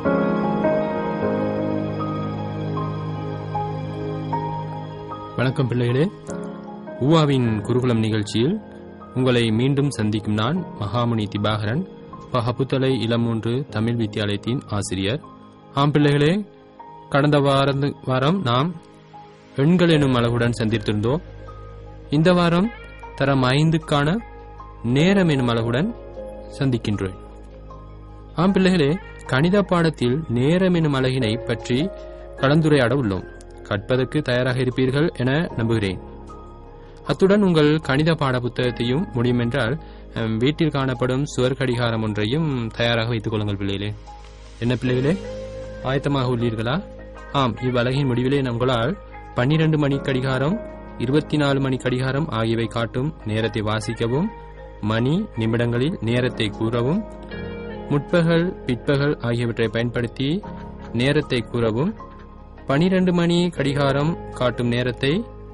வணக்கம் பிள்ளைகளே. ஊவாவின் குருகுலம் நிகழ்ச்சியில் உங்களை மீண்டும் சந்திக்கும் நான் மகாமுனி திபாகரன், பகப்புத்தலை இளமூன்று தமிழ் வித்தியாலயத்தின் ஆசிரியர். ஆம் பிள்ளைகளே, கடந்த வாரம் நாம் எண்கள் எனும் அழகுடன் சந்தித்திருந்தோம். இந்த வாரம் தரம் 5க்கான நேரம் எனும் அழகுடன் சந்திக்கின்றோம். ஆம் பிள்ளைகளே, கணித பாடத்தில் நேரம் எனும் அழகினை பற்றி கலந்துரையாட உள்ளோம். கற்பதற்கு தயாராக இருப்பீர்கள் என நம்புகிறேன். அத்துடன் உங்கள் கணித பாட புத்தகத்தையும் முடியுமென்றால் வீட்டில் காணப்படும் சுவர் கடிகாரம் ஒன்றையும் தயாராக வைத்துக் கொள்ளுங்கள் பிள்ளைகளே. என்ன பிள்ளைகளே, ஆயத்தமாக உள்ளீர்களா? ஆம், இவ்வழகின் முடிவிலே உங்களால் 12 மணி கடிகாரம், 24 மணி கடிகாரம் ஆகியவை காட்டும் நேரத்தை வாசிக்கவும், மணி நிமிடங்களில் நேரத்தை கூறவும், முற்பகல் பிற்பகல் ஆகியவற்றை பயன்படுத்தி நேரத்தை கூறவும், 12 மணி கடிகாரம் காட்டும் நேரத்தை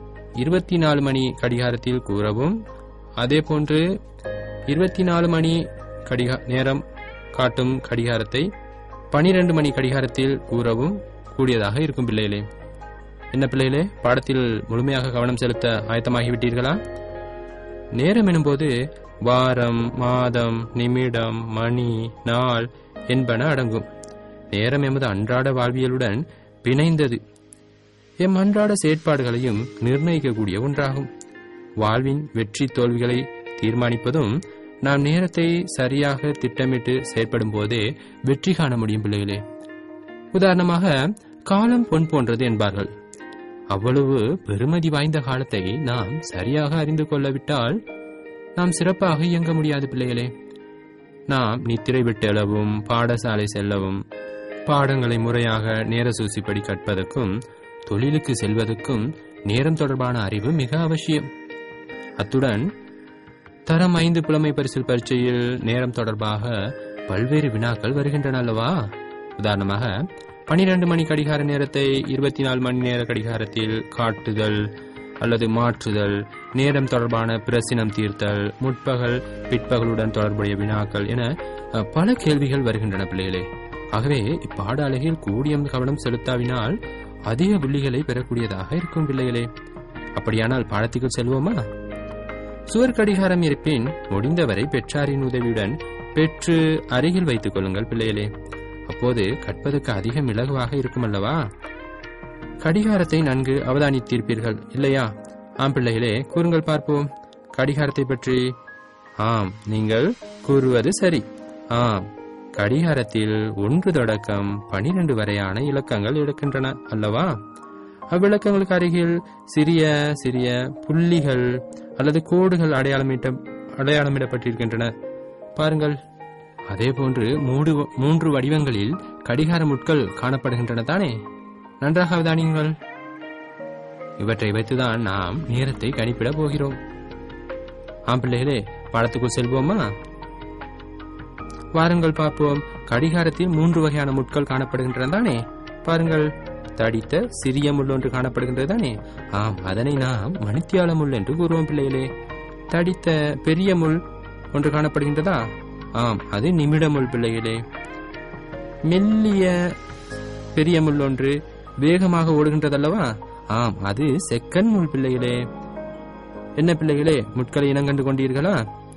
24 மணி கடிகாரத்தில் கூறவும், அதேபோன்று 24 மணி நேரம் காட்டும் கடிகாரத்தை 12 மணி கடிகாரத்தில் கூறவும் கூடியதாக இருக்கும் பிள்ளைகளே. என்ன பிள்ளைகளே, பாடத்தில் முழுமையாக கவனம் செலுத்த ஆயத்தமாகிவிட்டீர்களா? நேரம் எனும்போது வாரம், மாதம், நிமிடம், மணி, நாள் என்பன அடங்கும். நேரம் எமது அன்றாட வாழ்வியலுடன் பிணைந்தது. எம் அன்றாட செயற்பாடுகளையும் நிர்ணயிக்கக்கூடிய ஒன்றாகும். வாழ்வின் வெற்றி தோல்விகளை தீர்மானிப்பதும் நாம் நேரத்தை சரியாக திட்டமிட்டு செயற்படும் போதே வெற்றி காண முடியும் பிள்ளைகளே. உதாரணமாக, காலம் பொன் போன்றது என்பார்கள். அவ்வளவு பெருமதி வாய்ந்த காலத்தை நாம் சரியாக அறிந்து கொள்ளவிட்டால் நாம் சிறப்பாக இயங்க முடியாது பிள்ளைகளே. நாம் நித்திரை விட்டு எழவும், பாடசாலை செல்லவும், பாடங்களை முறையாக நேர சூசிப்படி கற்பதற்கும், தொழிலுக்கு செல்வதற்கும் நேரம் தொடர்பான அறிவு மிக அவசியம். அத்துடன் தரம் 5 புலமை பரிசில் பரீட்சையில் நேரம் தொடர்பாக பல்வேறு வினாக்கள் வருகின்றன அல்லவா? உதாரணமாக, 12 மணி கடிகார நேரத்தை 24 மணி நேர கடிகாரத்தில் காட்டுதல் அல்லது மாற்றுதல், நேரம் தொடர்பான பிரசினம் தீர்த்தல், முற்பகல் பிற்பகலுடன் தொடர்புடைய வினாக்கள் என பல கேள்விகள் வருகின்றன பிள்ளைகளே. ஆகவே இப்பாட அழகில் கூடிய கவனம் செலுத்தாவினால் அதிக புள்ளிகளை பெறக்கூடியதாக இருக்கும் பிள்ளைகளே. அப்படியானால் பாடத்துக்குள் செல்வோமா? சுவர் கடிகாரம் இருப்பின் முடிந்தவரை பெற்றாரின் உதவியுடன் பெற்று அருகில் வைத்துக் கொள்ளுங்கள் பிள்ளைகளே. அப்போது கற்பதற்கு அதிகம் இலகுவாக இருக்கும் அல்லவா? கடிகாரத்தை நன்கு அவதானித்திருப்பீர்கள் இல்லையா? ஆம் பிள்ளைகளே, கூறுங்கள் பார்ப்போம் கடிகாரத்தை பற்றி. ஆம், நீங்கள் கூறுவது சரி. ஆம், கடிகாரத்தில் 1 தொடக்கம் 12 வரையான இலக்கங்கள் இருக்கின்றன அல்லவா? அவ்விலக்கங்களுக்கு அருகில் சிறிய சிறிய புள்ளிகள் அல்லது கோடுகள் அடையாளமிடப்பட்டிருக்கின்றன பாருங்கள். அதே போன்று 3 வடிவங்களில் கடிகார முட்கள் காணப்படுகின்றன தானே? நன்றாக அவதானியுங்கள். இவற்றை வைத்துதான் நாம் நேரத்தை கணிப்பிட போகிறோம். ஆம் பிள்ளைகளே, பாடத்துக்குள் செல்வோமா? வாருங்கள் பார்ப்போம். கடிகாரத்தில் 3 வகையான முட்கள் காணப்படுகின்றன தானே? பாருங்கள், தடித்த சிறிய முள் ஒன்று காணப்படுகின்றது தானே? ஆம், அதனை நாம் மணித்தியால முள் என்று கூறுவோம் பிள்ளைகளே. தடித்த பெரிய முள் ஒன்று காணப்படுகின்றதா? ஆம், அது நிமிட முள் பிள்ளைகளே. மெல்லிய பெரிய முள் ஒன்று வேகமாக ஓடுகின்றதல்லவா? ஆம், அது செகண்ட் முள் பிள்ளைகளே. என்ன பிள்ளைகளே, முட்களை இனங்கண்டு கொண்டீர்களா?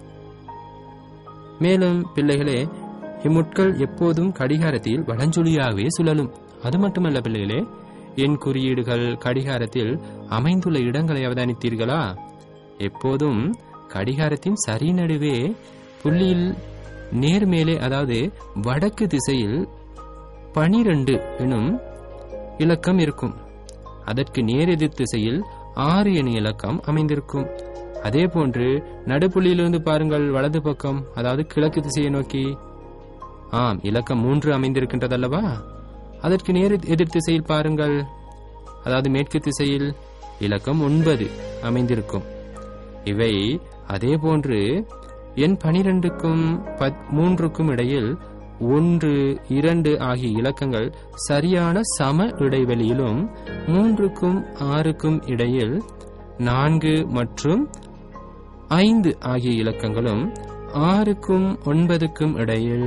மேலும் பிள்ளைகளே, இம்முட்கள் எப்போதும் கடிகாரத்தில் வலஞ்சுழியாகவே சுழலும். அது மட்டுமல்ல பிள்ளைகளே, எண் குறியீடுகள் கடிகாரத்தில் அமைந்துள்ள இடங்களை அவதானித்தீர்களா? எப்போதும் கடிகாரத்தின் சரி நடுவே புள்ளியில் நேர்மேலே, அதாவது வடக்கு திசையில் 12 எனும் இலக்கம் இருக்கும். அதற்கு நேரெதிர் திசையில் 6 எனும் இலக்கம் அமைந்திருக்கும். அதே போன்று நடுப்புள்ளியிலிருந்து பாருங்கள், வலது பக்கம், அதாவது கிழக்கு திசையை நோக்கி இலக்கம் 3 அமைந்திருக்கின்றதல்லவா? அதற்கு நேர் எதிர் திசையில் பாருங்கள், அதாவது மேற்கு திசையில் இலக்கம் 9 அமைந்திருக்கும். இவை அதே போன்று எண் 12க்கும் 3க்கும் இடையில் 1, 2 ஆகிய இலக்கங்கள் சரியான சம இடைவெளியிலும், 3க்கும் 6க்கும் இடையில் 4 மற்றும் 5 ஆகிய இலக்கங்களும், 6க்கும் 9க்கும் இடையில்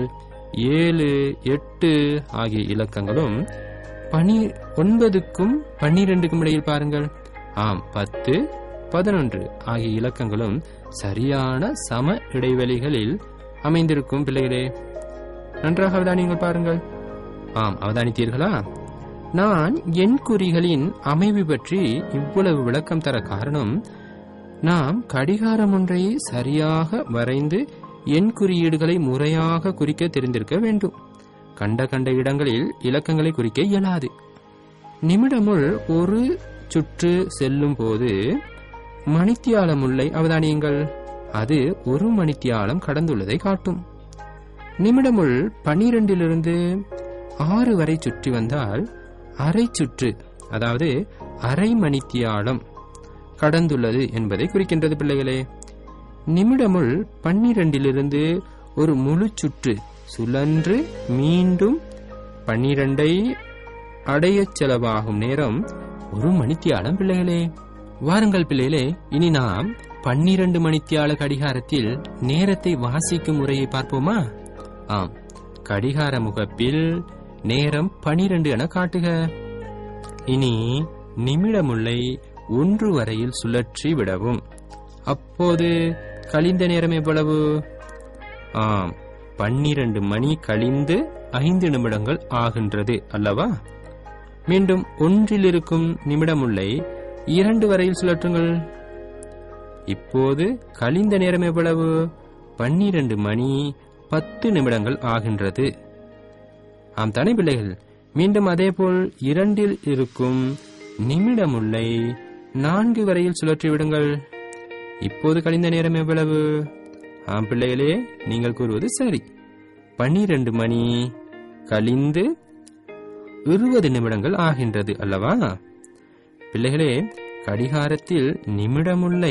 7, 8 ஆகிய இலக்கங்களும் 9க்கும் 12க்கும் இடையில் பாருங்கள். 10, 11 ஆகிய இலக்கங்களும் சரியான சம இடைவெளிகளில் அமைந்திருக்கும் பிள்ளைகளே. நன்றாக அவதானியங்கள் பாருங்கள். அவதானித்தீர்களா? நான் எண் குறிகளின் அமைவு பற்றி இவ்வளவு விளக்கம் தர காரணம், நாம் கடிகாரம் ஒன்றை சரியாக வரைந்து எண் குறியீடுகளை முறையாக குறிக்க தெரிந்திருக்க வேண்டும். கண்ட இடங்களில் இலக்கங்களை குறிக்க இயலாது. நிமிடமுள் ஒரு சுற்று செல்லும் போது மணித்தியாலமுல்லை அவதானியங்கள், அது 1 மணித்தியாலம் கடந்துள்ளதை காட்டும். நிமிடமுள் 12லிருந்து 6 வரை சுற்றி வந்தால் அரை சுற்று, அதாவது அரை மணித்தியாலம் கடந்துள்ளது என்பதை குறிக்கின்றது பிள்ளைகளே. நிமிடமுள் 12லிருந்து ஒரு முழு சுற்று சுழன்று மீண்டும் 12ஐ அடைய செலவாகும் நேரம் 1 மணித்தியாலம் பிள்ளைகளே. வாருங்கள் பிள்ளைகளே, இனி நாம் 12 மணித்தியால கடிகாரத்தில் நேரத்தை வாசிக்கும் முறையை பார்ப்போமா? கடிகார முகப்பில் நேரம் 12 என காட்டுக. இனி நிமிடமுல்லை 1 வரையில் சுழற்றி விடவும். அப்போது கழிந்த நேரம் எவ்வளவு? 12 மணி கழிந்து 5 நிமிடங்கள் ஆகின்றது அல்லவா? மீண்டும் 1ல் இருக்கும் நிமிடமுல்லை 2 வரையில் சுழற்றுங்கள். இப்போது கழிந்த நேரம் எவ்வளவு? 12 மணி 10 நிமிடங்கள் ஆகின்றது. தானே பிள்ளைகள்? மீண்டும் அதேபோல் 2ல் இருக்கும் நிமிடமுல்லை 4 வரையில் சுழற்றி விடுங்கள். இப்போது கழிந்த நேரம் எவ்வளவு? பிள்ளைகளே, நீங்கள் கூறுவது சரி. 12 மணி கழிந்து 20 நிமிடங்கள் ஆகின்றது அல்லவா? பிள்ளைகளே, கடிகாரத்தில் நிமிடமுல்லை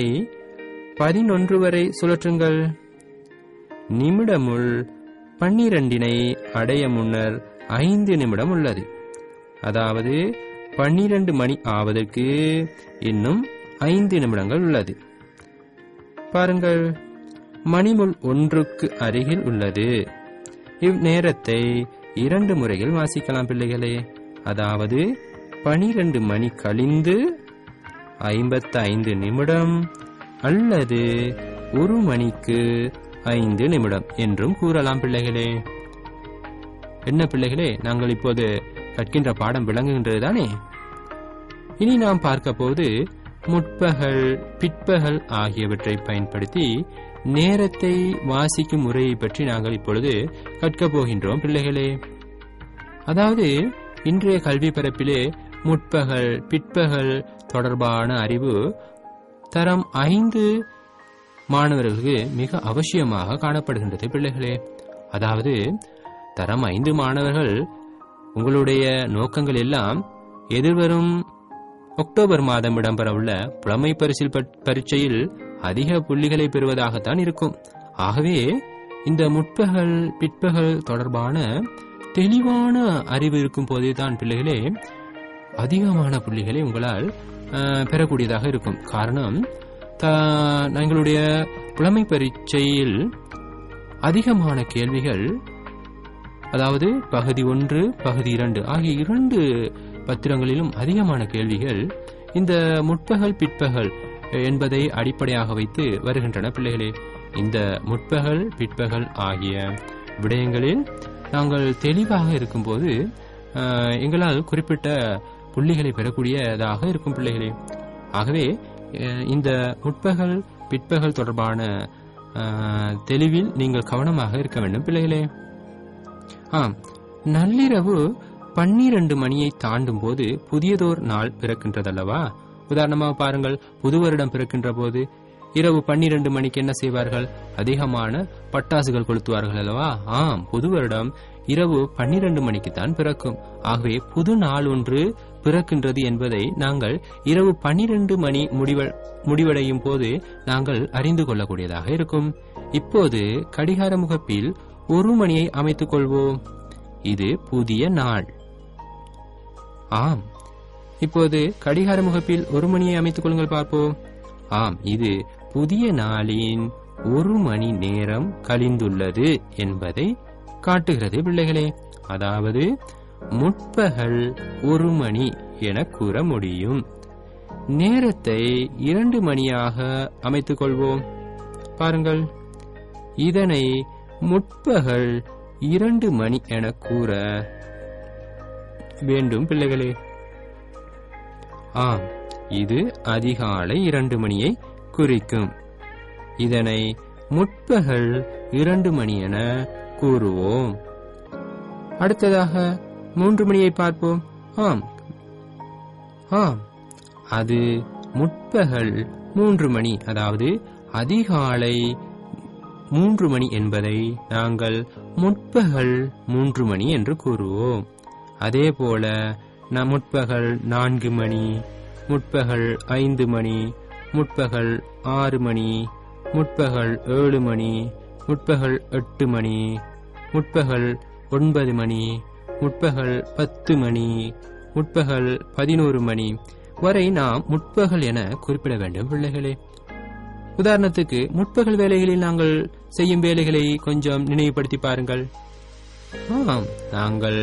11 வரை சுழற்றுங்கள். நிமிடமுள் 12னை அடைய முன்னர் 5 நிமிடம் உள்ளது. அதாவது 12 மணி ஆவதற்கு இன்னும் 5 நிமிடங்கள் உள்ளது. பாருங்கள், மணிமுள் 1க்கு அருகில் உள்ளது. இந்நேரத்தை 2 முறைகள் வாசிக்கலாம் பிள்ளைகளே. அதாவது 12 மணி கழிந்து 55 நிமிடம் அல்லது 1 மணிக்கு 5 நிமிடம் என்றும் கூறலாம் பிள்ளைகளே. என்ன பிள்ளைகளே, நாங்கள் இப்போது கற்கின்ற பாடம் விளங்குகின்றது தானே? இனி நாம் பார்க்க போது முற்பகல், பிற்பகல் ஆகியவற்றை பயன்படுத்தி நேரத்தை வாசிக்கும் முறையை பற்றி நாங்கள் இப்பொழுது கற்கப் போகின்றோம் பிள்ளைகளே. அதாவது இன்றைய கல்வி பரப்பிலே முற்பகல், பிற்பகல் தொடர்பான அறிவு தரம் 5 மாணவர்களுக்கு மிக அவசியமாக காணப்படுகின்றது பிள்ளைகளே. அதாவது தரம் 5 மாணவர்கள் உங்களுடைய நோக்கங்கள் எல்லாம் எதிர்வரும் அக்டோபர் மாதம் இடம்பெறவுள்ள புலமை பரிசில் பரீட்சையில் அதிக புள்ளிகளை பெறுவதாகத்தான் இருக்கும். ஆகவே இந்த முற்பகல், பிற்பகல் தொடர்பான தெளிவான அறிவு இருக்கும் போதே தான் பிள்ளைகளே அதிகமான புள்ளிகளை உங்களால் பெறக்கூடியதாக இருக்கும். காரணம், எங்களுடைய புலமை பரீட்சையில் அதிகமான கேள்விகள், அதாவது பகுதி 1, பகுதி 2 ஆகிய 2 பத்திரங்களிலும் அதிகமான கேள்விகள் இந்த முற்பகல், பிற்பகல் என்பதை அடிப்படையாக வைத்து வருகின்றன பிள்ளைகளே. இந்த முற்பகல், பிற்பகல் ஆகிய விடயங்களில் நாங்கள் தெளிவாக இருக்கும்போது எங்களால் குறிப்பிட்ட புள்ளிகளை பெறக்கூடியதாக இருக்கும் பிள்ளைகளே. ஆகவே இந்த முற்பகல், பிற்பகல் தொடர்பான தெளிவில் நீங்கள் கவனமாக இருக்க வேண்டும் பிள்ளைகளே. நள்ளிரவு 12 மணியை தாண்டும் போது புதியதோர் நாள் பிறக்கின்றதல்லவா? உதாரணமாக பாருங்கள், புது வருடம் பிறக்கின்ற போது இரவு 12 மணிக்கு என்ன செய்வார்கள்? அதிகமான பட்டாசுகள் கொளுத்துவார்கள் அல்லவா? புது வருடம் இரவு 12 மணிக்கு தான் பிறக்கும். ஆகவே புது நாள் ஒன்று பிறக்கின்றது என்பதை நாங்கள் இரவு 12 மணி முடிவடையும் போது நாங்கள் அறிந்து கொள்ளக்கூடியதாக இருக்கும். இப்போது கடிகார முகப்பில் 1 மணியை அமைத்துக் கொள்வோம். இது புதிய நாள். இப்போது கடிகார முகப்பில் 1 மணியை அமைத்துக் கொள்ளுங்கள் பார்ப்போம். இது புதிய நாளின் 1 மணி நேரம் கழிந்துள்ளது என்பதை காட்டுகிறது பிள்ளைகளே. அதாவது முற்பகல் 1 மணி என கூற முடியும். நேரத்தை 2 மணியாக அமைத்துக் கொள்வோம். பாருங்கள், இதனை முற்பகல் 2 மணி என கூற வேண்டும் பிள்ளைகளே. ஆம், இது அதிகாலை 2 மணியை குறிக்கும். இதனை முற்பகல் 2 மணி என கூறுவோம். அடுத்ததாக 3 மணியை பார்ப்போம். ஆம், அது முற்பகல் 3 மணி, அதாவது அதிகாலை 3 மணி என்பதை நாங்கள் முற்பகல் 3 மணி என்று கூறுவோம். அதே போல முற்பகல் 4 மணி, முற்பகல் 5 மணி, முற்பகல் 6 மணி, முற்பகல் 7 மணி, முற்பகல் 8 மணி, முற்பகல் 9 மணி, முற்பகல் 10 மணி, முற்பகல் 11 மணி வரை நாம் முற்பகல் என குறிப்பிட வேண்டும் பிள்ளைகளே. உதாரணத்துக்கு முற்பகல் வேலைகளில் நாங்கள் செய்யும் வேலைகளை கொஞ்சம் நினைவுபடுத்தி பாருங்கள். நாங்கள்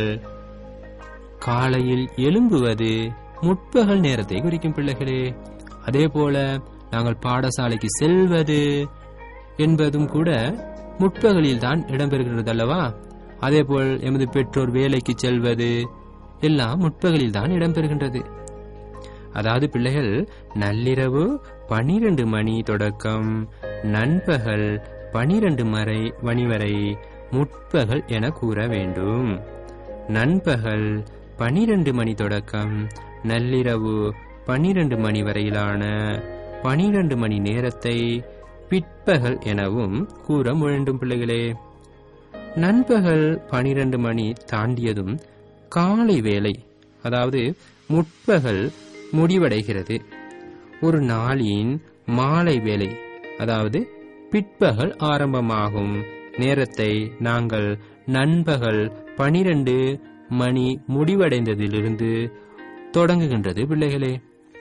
காலையில் எழும்புவது முற்பகல் நேரத்தை குறிக்கும் பிள்ளைகளே. அதே போல நாங்கள் பாடசாலைக்கு செல்வது என்பதும் கூட முற்பகலில் தான் இடம்பெறுகிறது அல்லவா? அதேபோல் எமது பெற்றோர் வேலைக்கு செல்வது எல்லாம் முற்பகலில் தான் இடம்பெறுகின்றது. அதாவது பிள்ளைகள், நள்ளிரவு 12 மணி தொடக்கம் நண்பகல் 12 மணி வரை முற்பகல் என கூற வேண்டும். நண்பகல் 12 மணி தொடக்கம் நள்ளிரவு 12 மணி வரையிலான 12 மணி நேரத்தை பிற்பகல் எனவும் கூற வேண்டும் பிள்ளைகளே. நண்பகல் 12 மணி தாண்டியதும் காலை வேலை, அதாவது முற்பகல் முடிவடைகிறது. ஒரு நாளின் மாலை வேலை, அதாவது பிற்பகல் ஆரம்பமாகும் நேரத்தை நாங்கள் நண்பகல் 12 மணி முடிவடைந்ததிலிருந்து தொடங்குகின்றது பிள்ளைகளே.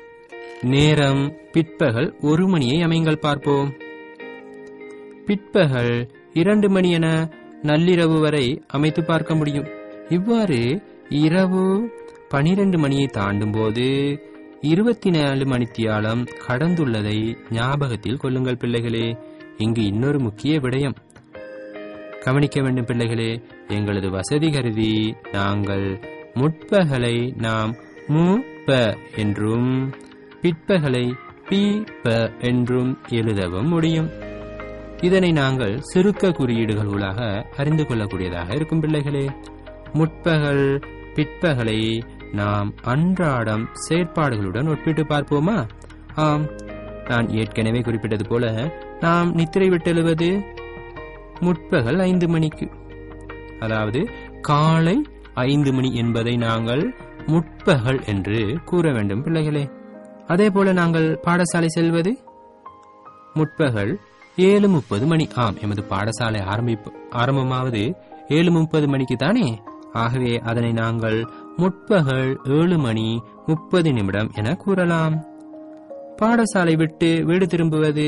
நேரம் பிற்பகல் 1 மணியை அமைங்கள் பார்ப்போம். பிற்பகல் 2 மணி என நள்ளிரவு வரை அமைத்து பார்க்க முடியும். இவ்வாறு இரவு 12 மணியை தாண்டும் போது 24 மணித்தியாலம் கடந்துள்ளதை ஞாபகத்தில் கொள்ளுங்கள் பிள்ளைகளே. இங்கு இன்னொரு முக்கிய விடயம் கவனிக்க வேண்டும் பிள்ளைகளே. எங்களது வசதி கருதி நாங்கள் முற்பகலை நாம் முப்ப என்றும் பிற்பகலை பிப என்றும் எழுதவும் முடியும். இதனை நாங்கள் சுருக்க குறியீடுகளாக அறிந்து கொள்ளக்கூடியதாக இருக்கும் பிள்ளைகளே. முற்பகல் பிற்பகலை நாம் அன்றாடம் செயற்பாடுகளுடன் ஒப்பிட்டு பார்ப்போமா? ஆம், நான் ஏற்கனவே குறிப்பிட்டது போல நாம் நித்திரை விட்டெழுவது முற்பகல் 5 மணிக்கு, அதாவது காலை 5 மணி என்பதை நாங்கள் முற்பகல் என்று கூற வேண்டும் பிள்ளைகளே. அதே போல நாங்கள் பாடசாலை செல்வது முற்பகல் 7:30 மணி. ஆம், எமது பாடசாலை ஆரம்பமாவது 7:30 மணிக்கு தானே. ஆகவே அதனை நாங்கள் முற்பகல் 7 மணி 30 நிமிடம் என கூறலாம். பாடசாலை விட்டு வீடு திரும்புவது,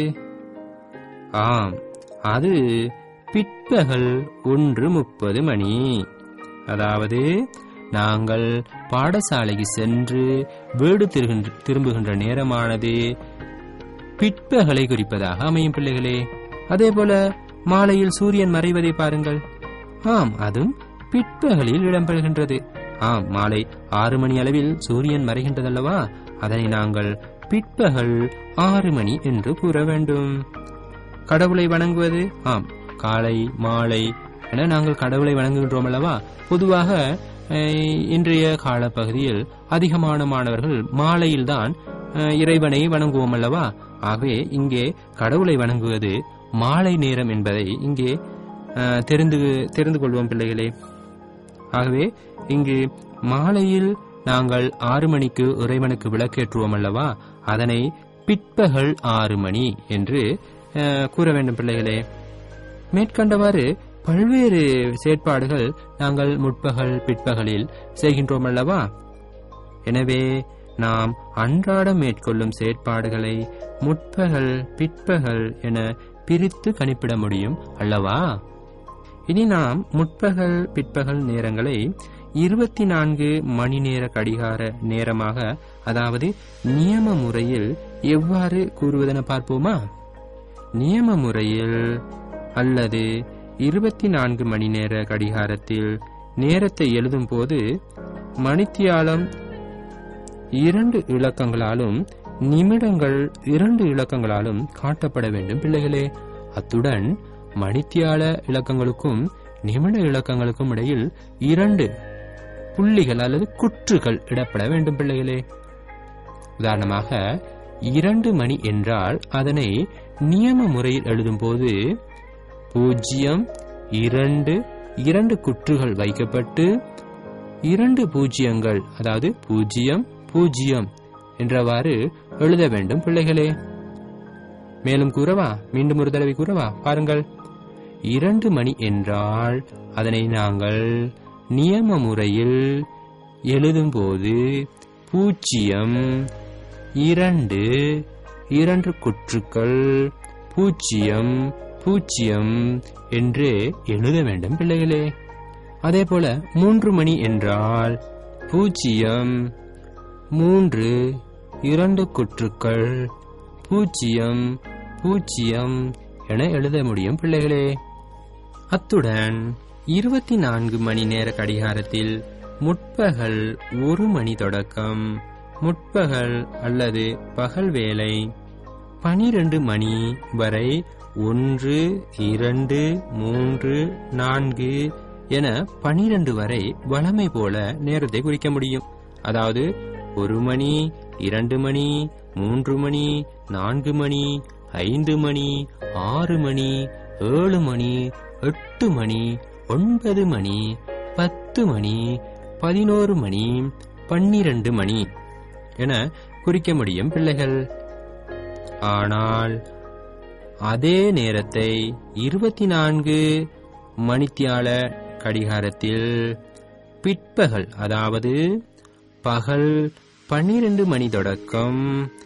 ஆம், அது பிற்பகல் 1:30 மணி. அதாவது நாங்கள் பாடசாலைக்கு சென்று வீடு திரும்புகின்ற நேரமானது பிற்பகலை குறிப்பதாக அமையும் பிள்ளைகளே. அதே போல மாலையில் சூரியன் மறைவதை பாருங்கள். ஆம், அதுவும் பிற்பகலில் இடம்பெறுகின்றது. ஆம், மாலை 6 மணி அளவில் சூரியன் மறைகின்றதல்லவா? அதனை நாங்கள் பிற்பகல் 6 மணி என்று கூற வேண்டும். கடவுளை வணங்குவது, ஆம், காலை மாலை என நாங்கள் கடவுளை வணங்குகின்றோம் அல்லவா? பொதுவாக இன்றைய காலப்பகுதியில் அதிகமான மாணவர்கள் மாலையில் தான் இறைவனை வணங்குவோம் அல்லவா? ஆகவே இங்கே கடவுளை வணங்குவது மாலை நேரம் என்பதை இங்கே தெரிந்து கொள்வோம் பிள்ளைகளே. ஆகவே இங்கு மாலையில் நாங்கள் 6 மணிக்கு இறைவனுக்கு விளக்கேற்றுவோம் அல்லவா? அதனை பிற்பகல் 6 மணி என்று கூற வேண்டும் பிள்ளைகளே. மேற்கண்டவாறு பல்வேறு செயற்பாடுகள் நாங்கள் முற்பகல் பிற்பகலில் செய்கின்றோம் அல்லவா? எனவே நாம் அன்றாடம் மேற்கொள்ளும் செயற்பாடுகளை முற்பகல் பிற்பகல் என பிரித்து கணிப்பிட முடியும் அல்லவா? இனி நாம் முற்பகல் பிற்பகல் நேரங்களை 24 மணி நேர கடிகார நேரமாக, அதாவது நியம முறையில் எவ்வாறு கூறுவதென பார்ப்போமா? நியம முறையில் அல்லது 24 மணி நேர கடிகாரத்தில் நேரத்தை எழுதும் போது மணித்தியாலம் 2 இலக்கங்களாலும் நிமிடங்கள் 2 இலக்கங்களாலும் காட்டப்பட வேண்டும் பிள்ளைகளே. அத்துடன் மணித்தியால இலக்கங்களுக்கும் நிமிட இலக்கங்களுக்கும் இடையில் 2 புள்ளிகள் அல்லது குற்றுகள் இடப்பட வேண்டும் பிள்ளைகளே. உதாரணமாக 2 மணி என்றால் அதனை நியம முறையில் எழுதும் போது 0, 2, 2 குற்றுகள் வைக்கப்பட்டு 2 பூஜ்ஜியங்கள், அதாவது 0, 0 என்றவாறு எழுத வேண்டும் பிள்ளைகளே. மேலும் கூறவா? மீண்டும் ஒரு தடவை கூறவா? பாருங்கள். 2 மணி என்றால் அதனை நாங்கள் நியம முறையில் எழுதும்போது 0, 2, 2 குற்றுக்கள் 0, 0 என்று எழுத வேண்டும் பிள்ளைகளே. அதே போல 3 மணி என்றால் 0, 3, 2 குற்றுக்கள் 0, 0 என எழுத முடியும் பிள்ளைகளே. அத்துடன் 24 மணி நேர கடிகாரத்தில் முற்பகல் 1 மணி தொடக்கம் முற்பகல் அல்லது பகல் வேளை 12 மணி வரை 1, 2, 3, 4 என 12 வரை வழமை போல நேரத்தை குறிக்க முடியும். அதாவது 1 மணி, 2 மணி, 3 மணி, 4 மணி, 5 மணி, 6 மணி, 7 மணி, 8 மணி, 9 மணி, 10 மணி, 11 மணி, 12 மணி என குறிக்க முடியும் பிள்ளைகள். ஆனால் அதே நேரத்தை 24 மணித்தியால கடிகாரத்தில் பிற்பகல், அதாவது பகல் 12 மணி தொடக்கம்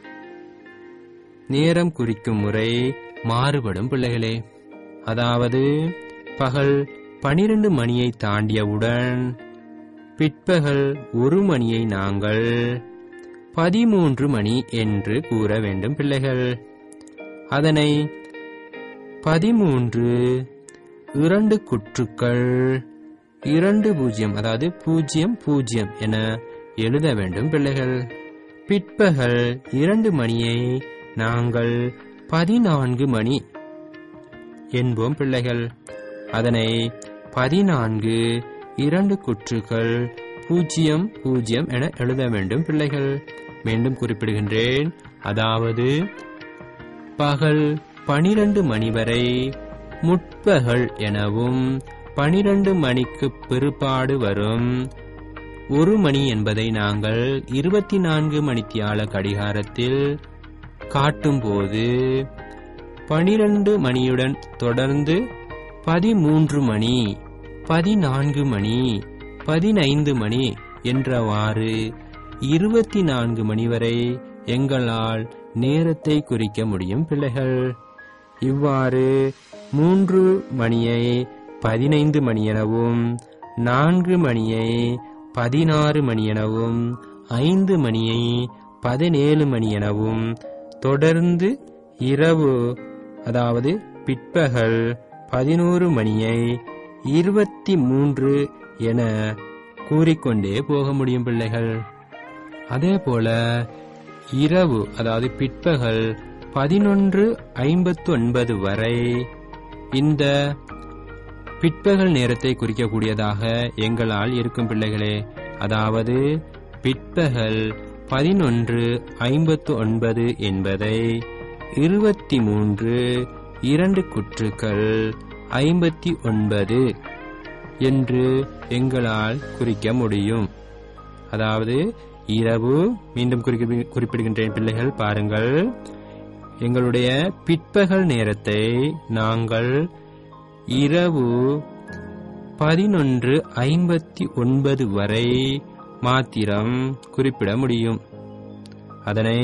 நேரம் குறிக்கும் முறை மாறுபடும் பிள்ளைகளே. அதாவது பகல் 12 மணியை தாண்டியவுடன் பிற்பகல் 1 மணியை நாங்கள் 13 மணி என்று கூற வேண்டும் பிள்ளைகள். அதனை 13, 2 குற்றுக்கள் 2, 0, அதாவது 0, 0 என எழுத வேண்டும் பிள்ளைகள். பிற்பகல் 2 மணியை நாங்கள் 14 மணி என்போம் பிள்ளைகள். அதனை 14, 2 குற்றுகள் 0, 0 என எழுத வேண்டும் பிள்ளைகள். மீண்டும் குறிப்பிடுகின்றேன். அதாவது பகல் 12 மணி வரை முற்பகல் எனவும் 12 மணிக்கு பிற்பாடு வரும் 1 மணி என்பதை நாங்கள் 24 மணித்தியால கடிகாரத்தில் காட்டும் போது 12 மணியுடன் தொடர்ந்து 13 மணி, 14 மணி, 15 மணி என்றவாறு 24 மணி வரை எங்களால் நேரத்தை குறிக்க முடியும் பிள்ளைகள். இவ்வாறு 3 மணியை 15 மணி எனவும், 4 மணியை 16 மணி எனவும், 5 மணியை 17 மணி எனவும், தொடர்ந்து இரவு, அதாவது பிற்பகல் 11 மணியை 23 என கூறிக்கொண்டே போக முடியும் பிள்ளைகள். அதே போல இரவு, அதாவது பிற்பகல் 11:59 வரை இந்த பிற்பகல் நேரத்தை குறிக்கக்கூடியதாக எங்களால் இருக்கும் பிள்ளைகளே. அதாவது பிற்பகல் 11:59 என்பதை 23, 2 குற்றுக்கள் 59 என்று எங்களால் குறிக்க முடியும். அதாவது இரவு, மீண்டும் குறிப்பிடுகின்றேன் பிள்ளைகள், பாருங்கள். எங்களுடைய பிற்பகல் நேரத்தை நாங்கள் இரவு 11:59 வரை மாத்திரம் குறிப்பிட முடியும். அதனை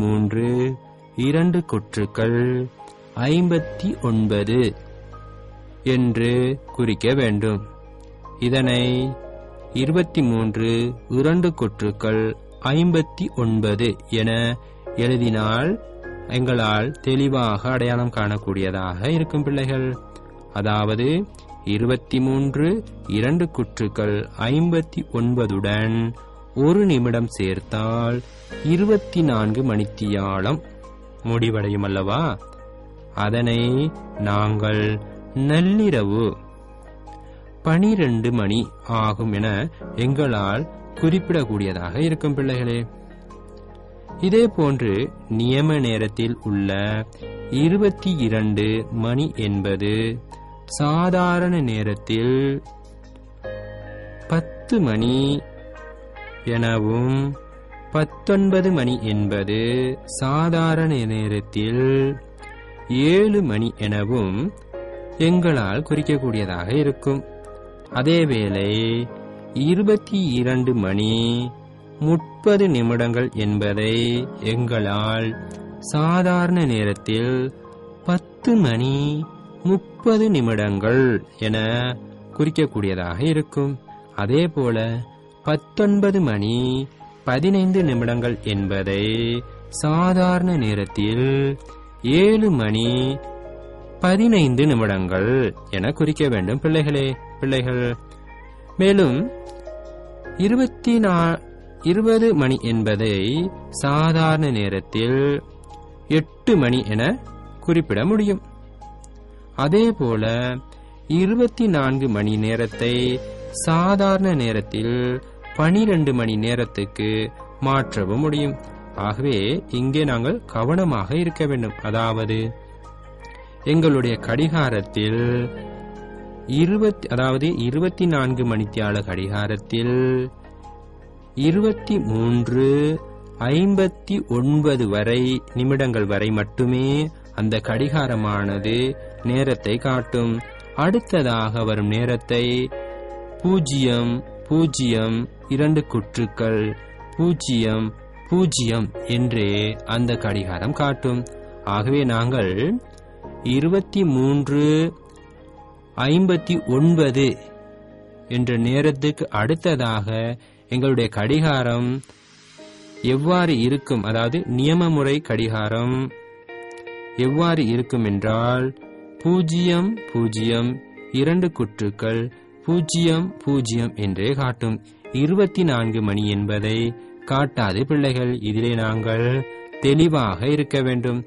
23, 2 குற்றுக்கள் 59 என்று குறிக்க வேண்டும். இதனை 23 2 குற்றுக்கள் 59 என எழுதினால் எங்களால் தெளிவாக அடையாளம் காணக்கூடியதாக இருக்கும் பிள்ளைகள். அதாவது 23 2 குற்றுக்கள் 59உடன் 1 நிமிடம் சேர்த்தால் 24 மணித்தியாலம் முடிவடையும் அல்லவா? அதனை நாங்கள் நள்ளிரவு 12 மணி ஆகும் என எங்களால் குறிப்பிடக்கூடியதாக இருக்கும் பிள்ளைகளே. இதே போன்று நியம நேரத்தில் உள்ள 22 மணி என்பது சாதாரண நேரத்தில் 10 மணி எனவும் 19 மணி என்பது சாதாரண நேரத்தில் 7 மணி எனவும் எங்களால் குறிக்கக்கூடியதாக இருக்கும். அதேவேளை 22 மணி 30 நிமிடங்கள் என்பதை எங்களால் சாதாரண நேரத்தில் 10 மணி 30 நிமிடங்கள் என குறிக்கக்கூடியதாக இருக்கும். அதேபோல 19 மணி 15 நிமிடங்கள் என்பதை சாதாரண நேரத்தில் 7 மணி 15 நிமிடங்கள் என குறிக்க வேண்டும் பிள்ளைகள். மேலும் 20 மணி என்பதை சாதாரண நேரத்தில் 8 மணி என குறிப்பிட முடியும். அதேபோல 24 மணி நேரத்தை சாதாரண நேரத்தில் 12 மணி நேரத்துக்கு மாற்றவும் முடியும். ஆகவே இங்கே நாங்கள் கவனமாக இருக்க வேண்டும். அதாவது எங்களுடைய கடிகாரத்தில் 24 மணித்தியால கடிகாரத்தில் 23:59 வரை நிமிடங்கள் வரை மட்டுமே அந்த கடிகாரமானது நேரத்தை காட்டும். அடுத்ததாக வரும் நேரத்தை 0:02 குற்றுக்கள் 00 என்றே அந்த கடிகாரம் காட்டும். ஆகவே நாங்கள் 23:59 என்ற நேரத்துக்கு அடுத்ததாக எங்களுடைய கடிகாரம் எவ்வாறு இருக்கும், அதாவது நியமமுறை கடிகாரம் எவ்வாறு இருக்கும் என்றால் 0:02 குற்றுக்கள் 00 என்றே காட்டும். 24 மணி என்பதை காட்டாது பிள்ளைகள். இதிலே நாங்கள் தெளிவாக இருக்க வேண்டும்.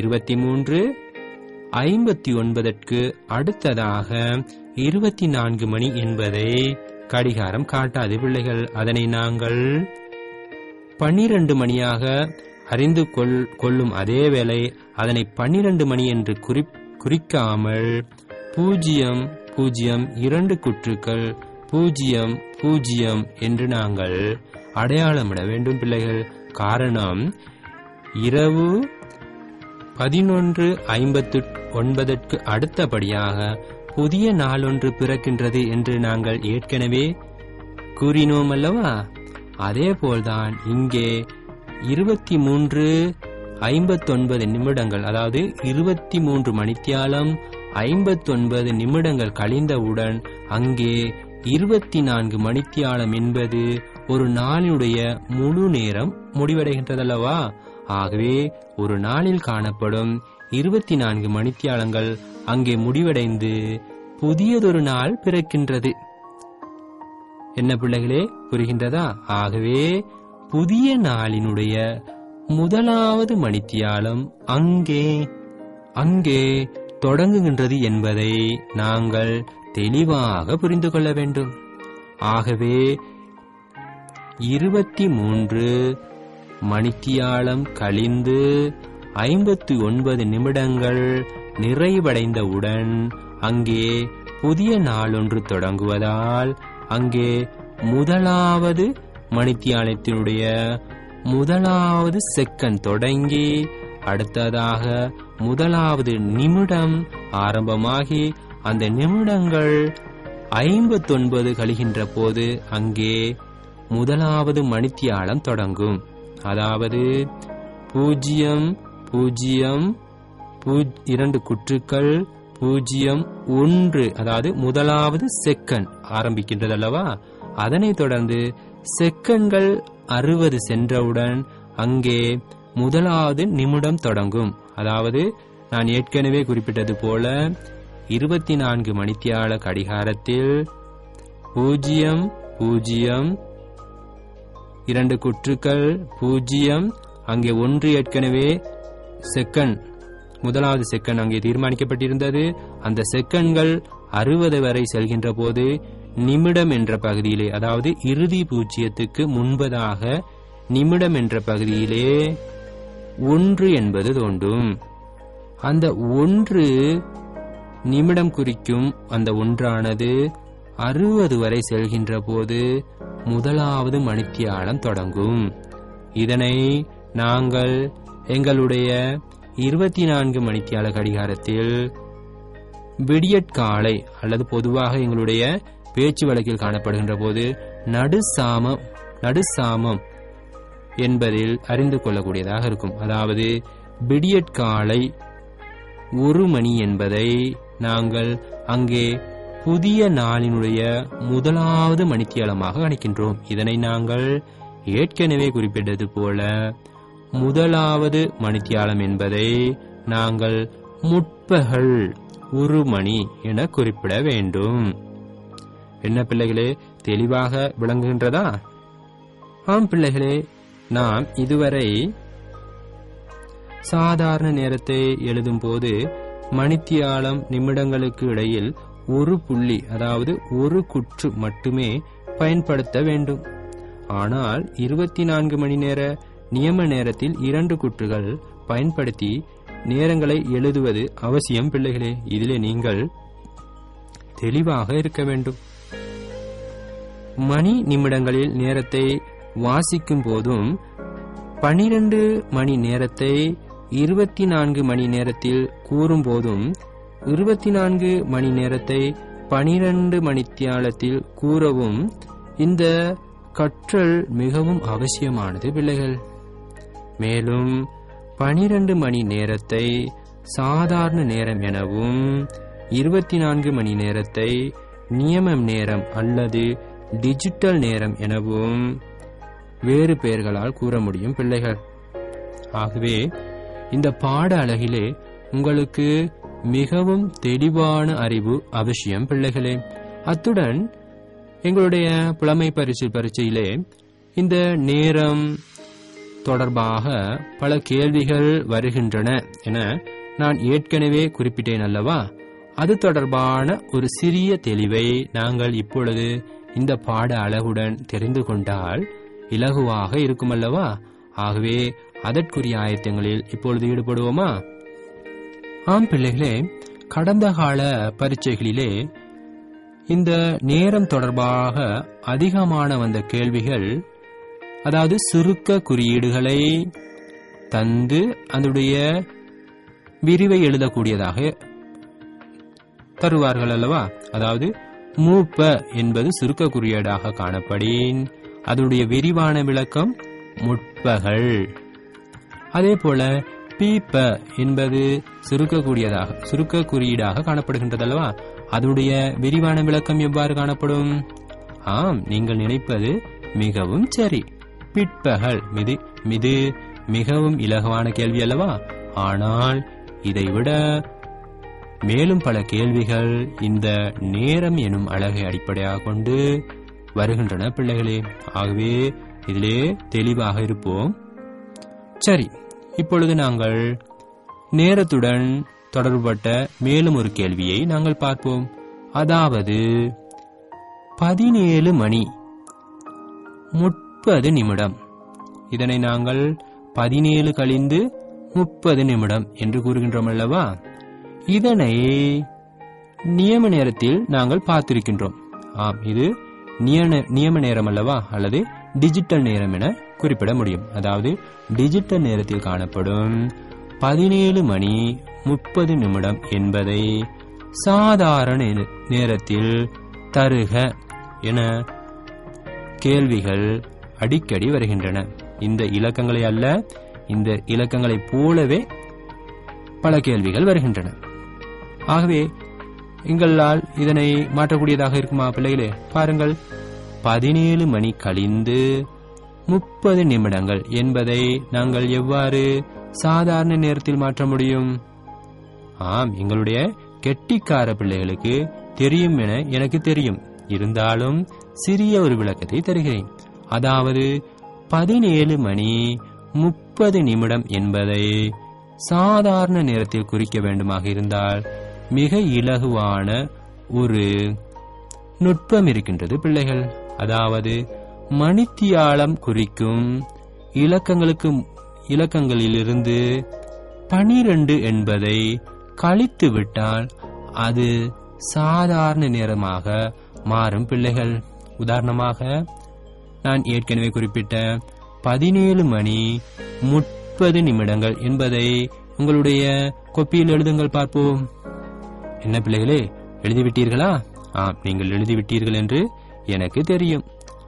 23:59க்கு அடுத்ததாக 24 மணி என்பதை கடிகாரம் காட்டாது பிள்ளைகள். அதனை நாங்கள் 12 மணியாக அறிந்து கொள்ளும் அதே வேளை அதனை 12 மணி என்று குறிக்காமல் 0:02 குற்றுக்கள் 00 என்று நாங்கள் அடையாளமிட வேண்டும் பிள்ளைகள். காரணம் இரவு 11:59க்கு அடுத்தபடியாக புதிய நாளொன்று பிறக்கின்றது என்று நாங்கள் ஏற்கனவே கூறினோம் அல்லவா? அதே போல்தான் இங்கே 23:59 நிமிடங்கள், அதாவது 23 மணித்தியாலம் 59 நிமிடங்கள் கழிந்தவுடன் அங்கே 24 மணித்தியாலம் என்பது ஒரு நாளினுடைய முழு நேரம் முடிவடைகின்றதல்லவா? ஆகவே ஒரு நாளில் காணப்படும் 24 மணித்தியாலங்கள் அங்கே முடிவடைந்து புதியதொரு நாள் பிறக்கின்றது. என்ன பிள்ளைகளே, புரிகின்றதா? ஆகவே புதிய நாளினுடைய முதலாவது மணித்தியாலம் அங்கே தொடங்குகின்றது என்பதை நாங்கள் தெளிவாக புரிந்து கொள்ள வேண்டும். ஆகவே 23 மணித்தியாலம் கழிந்து 59 நிமிடங்கள் நிறைவடைந்தவுடன் அங்கே புதிய நாளொன்று தொடங்குவதால் அங்கே முதலாவது மணித்தியாலத்தினுடைய முதலாவது செகண்ட் தொடங்கி அடுத்ததாக முதலாவது நிமிடம் ஆரம்பமாகி அந்த நிமிடங்கள் 59 கழிகின்ற போது அங்கே முதலாவது மணித்தியாலம் தொடங்கும். அதாவது 0:02 குற்றுக்கள் 0.1 அதாவது முதலாவது செகண்ட் ஆரம்பிக்கின்றது அல்லவா. அதனைத் தொடர்ந்து செகண்ட்கள் 60 சென்றவுடன் அங்கே முதலாவது நிமிடம் தொடங்கும். அதாவது நான் ஏற்கனவே குறிப்பிட்டது போல 24 மணித்தியால கடிகாரத்தில் 0.0 2 குற்றுக்கள் 0 அங்கே 1 ஏற்கனவே செகண்ட் முதலாவது செகண்ட் அங்கே தீர்மானிக்கப்பட்டிருந்தது. அந்த செகண்ட்கள் 60 வரை செல்கின்ற போது நிமிடம் என்ற பகுதியிலே, அதாவது இறுதி பூஜ்ஜியத்துக்கு முன்பதாக நிமிடம் என்ற பகுதியிலே 1 என்பது தோன்றும். அந்த 1 நிமிடம் குறிக்கும் அந்த ஒன்றானது 60 வரை செல்கின்ற போது முதலாவது மணித்தியாலம் தொடங்கும். இதனை நாங்கள் எங்களுடைய 24 மணித்தியால கடிகாரத்தில் விடியற்காலை அல்லது பொதுவாக எங்களுடைய பேச்சு வழக்கில் காணப்படுகின்ற போது நடுசாமம் என்பதில் அறிந்து கொள்ளக்கூடியதாக இருக்கும். அதாவது விடியற்காலை 1 மணி என்பதை நாங்கள் அங்கே புதிய நாளினுடைய முதலாவது மணித்தியாலமாக கணிக்கின்றோம். இதனை நாங்கள் ஏற்கனவே குறிப்பிட்டது போல முதலாவது மணித்தியாலம் என்பதை நாங்கள் முற்பகல் 1 மணி என குறிப்பிட வேண்டும். என்ன பிள்ளைகளே, தெளிவாக விளங்குகின்றதா? ஆம் பிள்ளைகளே, நாம் இதுவரை சாதாரண நேரத்தை எழுதும் போது மணித்தியாலம் நிமிடங்களுக்கு இடையில் 1 புள்ளி அதாவது 1 குற்று மட்டுமே பயன்படுத்த வேண்டும். ஆனால் 24 மணி நேர நியம நேரத்தில் 2 குற்றுகள் பயன்படுத்தி நேரங்களை எழுதுவது அவசியம் பிள்ளைகளே. இதிலே நீங்கள் தெளிவாக இருக்க வேண்டும். மணி நிமிடங்களில் நேரத்தை வாசிக்கும் போதும் 12 மணி நேரத்தை 24 மணி நேரத்தில் கூறும் போதும் 24 மணி நேரத்தை 12 மணித்தியாலத்தில் கூறவும் இந்த கற்றல் மிகவும் அவசியமானது பிள்ளைகள். மேலும் 12 மணி நேரத்தை சாதாரண நேரம் எனவும் 24 மணி நேரத்தை நியம நேரம் அல்லது டிஜிட்டல் நேரம் எனவும் வேறு பெயர்களால் கூற முடியும் பிள்ளைகள். ஆகவே இந்த பாட அலகிலே உங்களுக்கு மிகவும் தெளிவான அறிவு அவசியம் பிள்ளைகளே. அத்துடன் எங்களுடைய புலமை பரீட்சையிலே இந்த நேரம் தொடர்பாக பல கேள்விகள் வருகின்றன என நான் ஏற்கனவே குறிப்பிட்டேன் அல்லவா. அது தொடர்பான ஒரு சிறிய தெளிவை நாங்கள் இப்பொழுது இந்த பாட அழகுடன் தெரிந்து கொண்டால் இலகுவாக இருக்கும் அல்லவா. ஆகவே அதற்குரிய ஆயத்தங்களில் இப்பொழுது ஈடுபடுவோமா? ஆம் பிள்ளைகளே, கடந்த கால பரீட்சைகளிலே இந்த நேரம் தொடர்பாக அதிகமான வந்த கேள்விகள், அதாவது சுருக்க குறியீடுகளை தந்து அதனுடைய விரிவை எழுதக்கூடியதாக தருவார்கள் அல்லவா. அதாவது மூப்ப என்பது சுருக்க குறியீடாக காணப்படின் அதனுடைய விரிவான விளக்கம் முற்பகல். அதே போல பீப்ப என்பது சுருக்க குறியீடாக காணப்படுகின்றது அல்லவா. அதனுடைய விரிவான விளக்கம் எவ்வாறு காணப்படும்? ஆம், நீங்கள் நினைப்பது மிகவும் சரி, பிற்பகல். மிது மிகவும் இலகுவான கேள்வி அல்லவா. ஆனால் இதைவிட மேலும் பல கேள்விகள் இந்த நேரம் எனும் அழகை அடிப்படையாக கொண்டு வருகின்றன பிள்ளைகளே. ஆகவே இதிலே தெளிவாக இருப்போம். சரி, இப்பொழுது நாங்கள் நேரத்துடன் தொடர்புபட்ட மேலும் ஒரு கேள்வியை நாங்கள் பார்ப்போம். அதாவது 17 மணி 30 நிமிடம். இதனை நாங்கள் 17 கழிந்து 30 நிமிடம் என்று கூறுகின்றோம் அல்லவா. இதனை நியம நேரத்தில் நாங்கள் பார்த்திருக்கின்றோம். ஆம், இது நியம நேரம் அல்லவா, அல்லது டிஜிட்டல் நேரம் என குறிப்பிட முடியும். அதாவது டிஜிட்டல் நேரத்தில் காணப்படும் 17 மணி 30 நிமிடம் என்பதை சாதாரண நேரத்தில் தருக என கேள்விகள் அடிக்கடி வருகின்றன. இந்த இலக்கங்களை அல்ல, இந்த இலக்கங்களைப் போலவே பல கேள்விகள் வருகின்றன. ஆகவே எங்களால் இதனை மாற்றக்கூடியதாக இருக்குமா பிள்ளைகளே? பாருங்கள், 17 மணி கழிந்து 30 நிமிடங்கள் என்பதை நாங்கள் எவ்வாறு சாதாரண நேரத்தில் மாற்ற முடியும்? எங்களுடைய கெட்டிக்கார பிள்ளைகளுக்கு தெரியும் என எனக்கு தெரியும். இருந்தாலும் சிறிய ஒரு விளக்கத்தை தருகிறேன். அதாவது 17 மணி 30 நிமிடம் என்பதை சாதாரண நேரத்தில் குறிக்க வேண்டுமாக இருந்தால் மிக இலகுவான ஒரு நுட்பம் இருக்கின்றது பிள்ளைகள். அதாவது மணித்தியாலம் குறிக்கும் இலக்கங்களிலிருந்து 12 என்பதை கழித்து விட்டால் அது சாதாரண நேரமாக மாறும் பிள்ளைகள். உதாரணமாக நான் ஏற்கனவே குறிப்பிட்ட 17 மணி 30 நிமிடங்கள் என்பதை உங்களுடைய கோப்பியில் எழுதுங்கள் பார்ப்போம். என்ன பிள்ளைகளே, எழுதிவிட்டீர்களா? நீங்கள் எழுதிவிட்டீர்கள் என்று எனக்கு தெரியும்.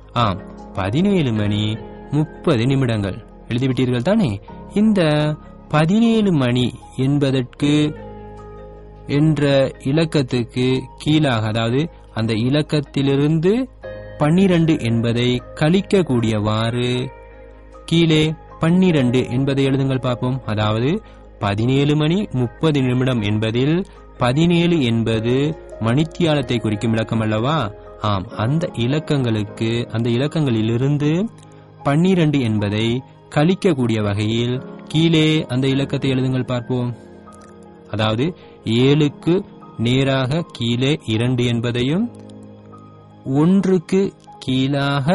17 மணி 30 நிமிடங்கள் எழுதிவிட்டீர்கள் தானே? இந்த 17 மணி என்பதற்கு என்ற இலக்கத்துக்கு கீழாக, அதாவது அந்த இலக்கத்திலிருந்து 12 என்பதை கழிக்கக்கூடியவாறு கீழே 12 என்பதை எழுதுங்கள் பார்ப்போம். அதாவது 17 மணி 30 நிமிடம் என்பதில் 17 என்பது மணித்தியாலத்தை குறிக்கும் இலக்கம் அல்லவா? அந்த இலக்கங்களிலிருந்து 12 என்பதை கழிக்கக்கூடிய வகையில் கீழே அந்த இலக்கத்தை எழுதுங்கள் பார்ப்போம். அதாவது 7க்கு நேராக கீழே 2 என்பதையும் 1க்கு கீழாக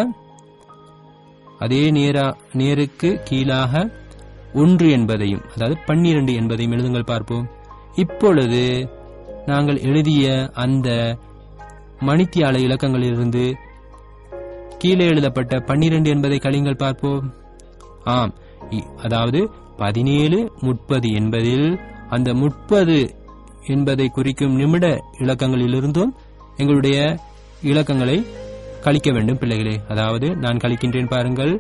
அதே நேருக்கு கீழாக 1 என்பதையும், அதாவது 12 என்பதையும் எழுதுங்கள் பார்ப்போம். இப்பொழுது நாங்கள் எழுதிய அந்த மணித்தியால இலக்கங்களிலிருந்து கீழே எழுதப்பட்ட 12 என்பதை கழிங்கள் பார்ப்போம். அதாவது 17 30 என்பதில் அந்த 30 என்பதை குறிக்கும் நிமிட இலக்கங்களிலிருந்தும் எங்களுடைய இலக்கங்களை கழிக்க வேண்டும் பிள்ளைகளே. அதாவது நான் கழிக்கின்றேன் பாருங்கள்.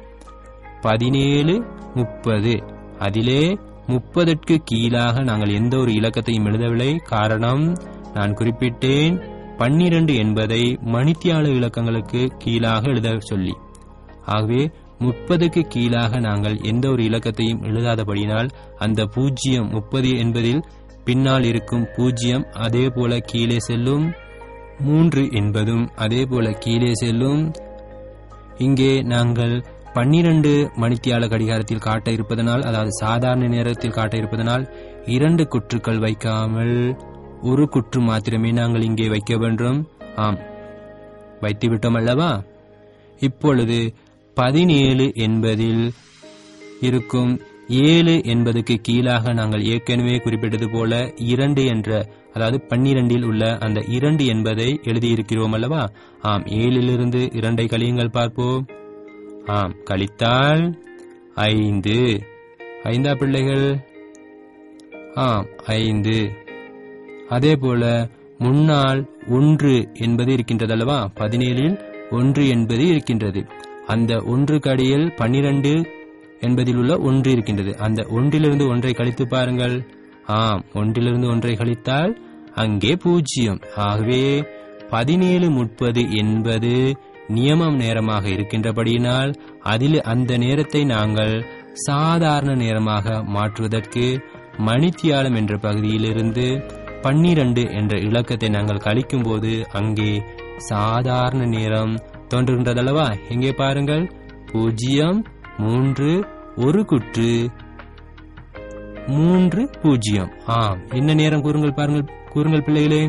17 30, அதிலே 30ற்கு கீழாக நாங்கள் எந்த ஒரு இலக்கத்தையும் எழுதவில்லை. காரணம், நான் குறிப்பிட்டேன் 12 என்பதை மணித்தியால இலக்கங்களுக்கு கீழாக எழுத சொல்லி. ஆகவே 30க்கு கீழாக நாங்கள் எந்த ஒரு இலக்கத்தையும் எழுதாதபடியினால் அந்த 0 30 என்பதில் பின்னால் இருக்கும் 0 அதே போல கீழே செல்லும். 3 என்பதும் அதே போல கீழே செல்லும். இங்கே நாங்கள் 12 மணித்தியால கடிகாரத்தில் காட்ட இருப்பதனால், அதாவது சாதாரண நேரத்தில் காட்ட இருப்பதனால் 2 குற்றுக்கள் வைக்காமல் 1 குற்று மாத்திரமே நாங்கள் இங்கே வைக்க வேண்டும். வைத்துவிட்டோம் அல்லவா? இப்பொழுது 17 என்பதில் இருக்கும் 7 என்பதுக்கு கீழாக நாங்கள் ஏற்கனவே குறிப்பிட்டது போல 2 என்ற, அதாவது 12 உள்ள அந்த 2 என்பதை எழுதியிருக்கிறோம் அல்லவா? 7லிருந்து 2 கழியுங்கள் பார்ப்போம். கழித்தால் 5. 5 பிள்ளைகள்? 5. அதே போல முன்னால் 1 என்பது இருக்கின்றது அல்லவா? 17ல் 1 என்பது இருக்கின்றது. அந்த 1 கடியில் 12 என்பதில் உள்ள 1 இருக்கின்றது. அந்த 1லிருந்து 1 கழித்து பாருங்கள். 1லிருந்து 1 கழித்தால் அங்கே 0. ஆகவே 17 30 என்பது நியமம் நேரமாக இருக்கின்றபடியினால் அதில் அந்த நேரத்தை நாங்கள் சாதாரண நேரமாக மாற்றுவதற்கு மணித்தியாலம் என்ற பகுதியிலிருந்து 12 என்ற இலக்கத்தை நாங்கள் கழிக்கும் போது அங்கே சாதாரண நேரம் தோன்றுகின்றதல்லவா? எங்கே பாருங்கள், 0 3 1 குற்று 3 0. என்ன நேரம் கூறுங்கள் பிள்ளைகளே?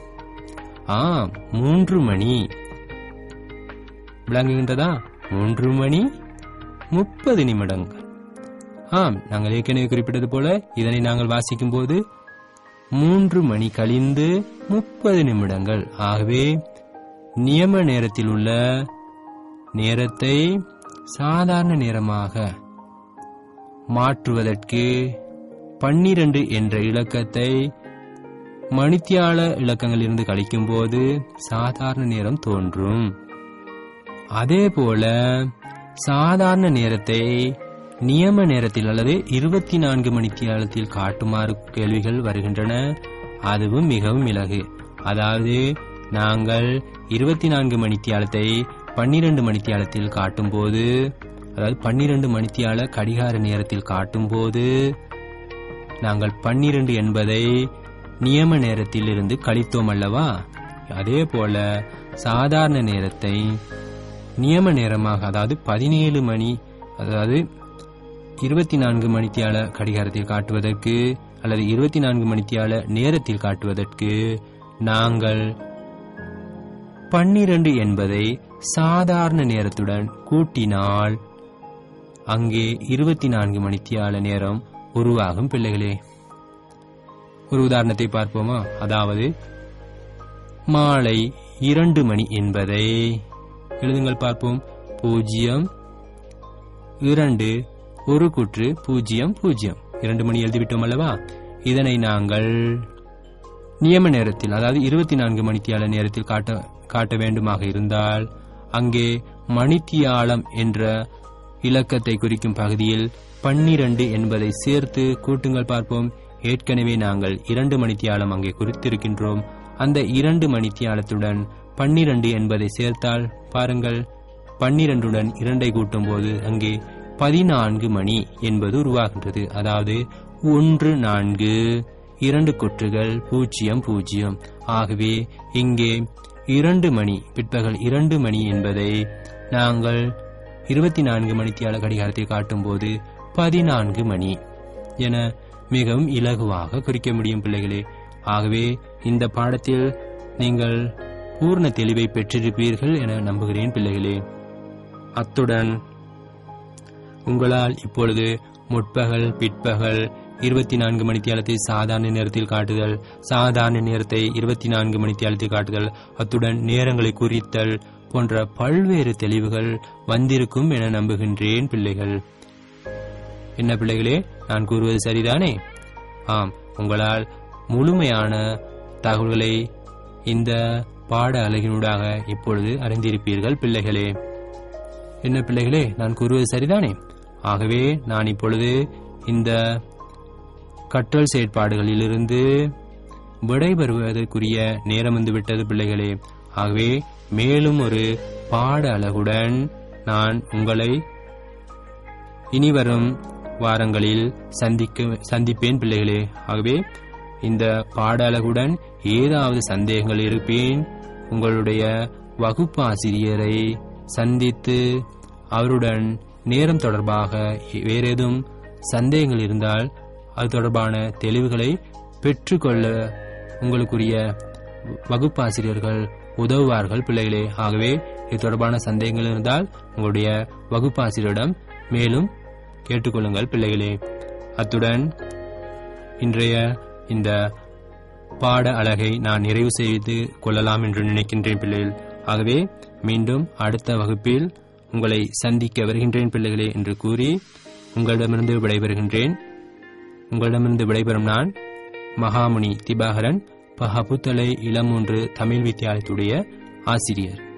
3 மணி. விளங்குகின்றதா? 3 மணி 30 நிமிடங்கள். நாங்கள் ஏற்கனவே குறிப்பிட்டது போல இதனை நாங்கள் வாசிக்கும் போது 3 மணி கழிந்து 30 நிமிடங்கள். ஆகவே நியம நேரத்தில் உள்ள நேரத்தை சாதாரண நேரமாக மாற்றுவதற்கு 12 என்ற இலக்கத்தை மணித்தியால இலக்கங்களிலிருந்து கழிக்கும் போது சாதாரண நேரம் தோன்றும். அதே போல சாதாரண நேரத்தை நியம நேரத்தில் அல்லது 24 மணித்தியாலத்தில் காட்டுமாறு கேள்விகள் வருகின்றன. அதுவும் மிகவும் இலகு. அதாவது நாங்கள் 24 மணித்தியாலத்தை 12 மணித்தியாலத்தில் காட்டும் போது, அதாவது 12 மணித்தியால கடிகார நேரத்தில் காட்டும் போது நாங்கள் 12 என்பதை நியம நேரத்தில் இருந்து கழித்தோம் அல்லவா? அதே போல சாதாரண நேரத்தை நியம நேரமாக, அதாவது 17 மணி, அதாவது 24 மணித்தியால கடிகாரத்தில் காட்டுவதற்கு அல்லது 24 மணித்தியால நேரத்தில் காட்டுவதற்கு நாங்கள் 12 என்பதை சாதாரண நேரத்துடன் கூட்டினால் அங்கே 24 மணித்தியால நேரம் உருவாகும் பிள்ளைகளே. ஒரு உதாரணத்தை பார்ப்போமா? அதாவது மாலை 2 மணி என்பதை எழுதுங்கள் பார்ப்போம். 0 2 1 கூற்று 0 0 2 மணி எழுதிவிட்டோம் அல்லவா? இதனை நாங்கள் நியம நேரத்தில், அதாவது 24 மணித்தியால நேரத்தில் காட்ட வேண்டுமாக இருந்தால் அங்கே மணித்தியாலம் என்ற இலக்கத்தை குறிக்கும் பகுதியில் 12 என்பதை சேர்த்து கூட்டுங்கள் பார்ப்போம். ஏற்கனவே நாங்கள் 2 மணித்தியாலம் அங்கே குறித்திருக்கின்றோம். அந்த 2 மணித்தியாலத்துடன் 12 என்பதை சேர்த்தால் பாருங்கள், 12 2 கூட்டும் போது அங்கே 14 மணி என்பது உருவாகின்றது. அதாவது 1 4 2 கொற்றுகள் 0 0. ஆகவே இங்கே 2 மணி, பிற்பகல் 2 மணி என்பதை நாங்கள் 24 மணித்தியால கடிகாரத்தை காட்டும் போது 14 மணி என மிகவும் இலகுவாக குறிக்க முடியும் பிள்ளைகளே. ஆகவே இந்த பாடத்தில் நீங்கள் பூர்ண தெளிவை பெற்றிருப்பீர்கள் என நம்புகிறேன் பிள்ளைகளே. அத்துடன் உங்களால் இப்பொழுது முற்பகல், பிற்பகல், 24 மணித்தியாலத்தை சாதாரண நேரத்தில் காட்டுதல், சாதாரண நேரத்தை 24 மணித்தியாலத்தில் காட்டுதல், அத்துடன் நேரங்களை குறித்தல் போன்ற பல்வேறு தெளிவுகள் வந்திருக்கும் என நம்புகின்றேன் பிள்ளைகள். என்ன பிள்ளைகளே, நான் கூறுவது சரிதானே? ஆம், உங்களால் முழுமையான தகவல்களை இந்த பாட அலகினூடாக இப்பொழுது அறிந்திருப்பீர்கள் பிள்ளைகளே. என்ன பிள்ளைகளே, நான் கூறுவது சரிதானே? ஆகவே நான் இப்பொழுது இந்த கற்றல் செயற்பாடுகளிலிருந்து விடைபெறுவதற்குரிய நேரம் வந்துவிட்டது பிள்ளைகளே. ஆகவே மேலும் ஒரு பாட அலகுடன் நான் உங்களை இனிவரும் வாரங்களில் சந்திப்பேன் பிள்ளைகளே. ஆகவே இந்த பாட அலகுடன் ஏதாவது சந்தேகங்கள் இருப்பேன், உங்களுடைய வகுப்பு ஆசிரியரை சந்தித்து அவருடன் நேரம் தொடர்பாக வேறேதும் சந்தேகங்கள் இருந்தால் அது தொடர்பான தெளிவுகளை பெற்றுக்கொள்ள உங்களுக்குரிய வகுப்பாசிரியர்கள் உதவுவார்கள் பிள்ளைகளே. ஆகவே இது தொடர்பான சந்தேகங்கள் இருந்தால் உங்களுடைய வகுப்பாசிரியரிடம் மேலும் கேட்டுக்கொள்ளுங்கள் பிள்ளைகளே. அத்துடன் இன்றைய இந்த பாட அலகை நான் நிறைவு செய்து கொள்ளலாம் என்று நினைக்கின்றேன் பிள்ளைகள். ஆகவே மீண்டும் அடுத்த வகுப்பில் உங்களை சந்திக்க வருகின்றேன் பிள்ளைகளே என்று கூறி உங்களிடமிருந்து விடைபெறுகின்றேன். உங்களிடமிருந்து விடைபெறும் நான் மகாமுனி திபாகரன், பஹபுத்தலை இளமூன்று தமிழ் வித்தியாலயத்துடைய ஆசிரியர்.